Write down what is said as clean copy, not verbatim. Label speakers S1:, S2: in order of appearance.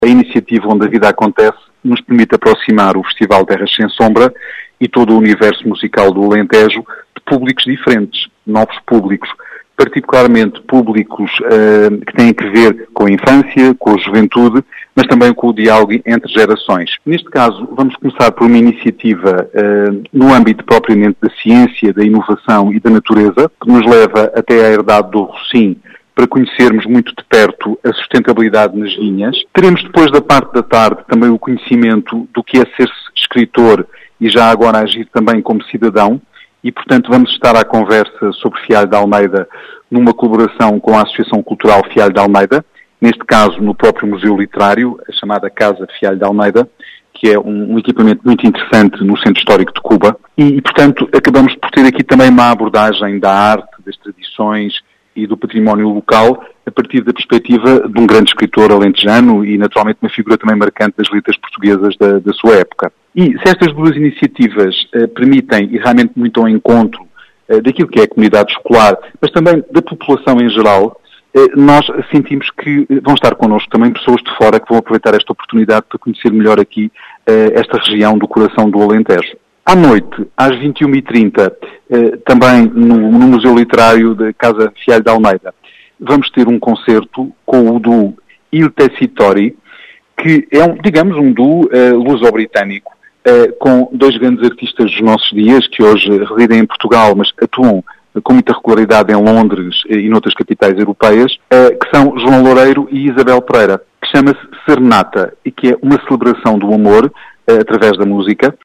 S1: A iniciativa Onde a Vida Acontece nos permite aproximar o Festival Terras Sem Sombra e todo o universo musical do Alentejo de públicos diferentes, novos públicos, particularmente públicos que têm que ver com a infância, com a juventude, mas também com o diálogo entre gerações. Neste caso, vamos começar por uma iniciativa no âmbito propriamente da ciência, da inovação e da natureza, que nos leva até à herdade do Rocim, para conhecermos muito de perto a sustentabilidade nas vinhas. Teremos depois da parte da tarde também o conhecimento do que é ser escritor e já agora agir também como cidadão. E, portanto, vamos estar à conversa sobre Fialho de Almeida numa colaboração com a Associação Cultural Fialho de Almeida, neste caso no próprio Museu Literário, a chamada Casa Fialho de Almeida, que é um equipamento muito interessante no Centro Histórico de Cuba. E, portanto, acabamos por ter aqui também uma abordagem da arte, das tradições e do património local, a partir da perspectiva de um grande escritor alentejano e, naturalmente, uma figura também marcante das letras portuguesas da sua época. E se estas duas iniciativas permitem ir realmente muito ao encontro daquilo que é a comunidade escolar, mas também da população em geral, nós sentimos que vão estar connosco também pessoas de fora que vão aproveitar esta oportunidade para conhecer melhor aqui esta região do coração do Alentejo. À noite, às 21h30, também no Museu Literário da Casa Fialho de Almeida, vamos ter um concerto com o duo Il Tessitori, que é um duo luso-britânico, com dois grandes artistas dos nossos dias, que hoje residem em Portugal, mas atuam com muita regularidade em Londres e noutras capitais europeias, que são João Loureiro e Isabel Pereira, que chama-se Serenata, e que é uma celebração do amor, através da música,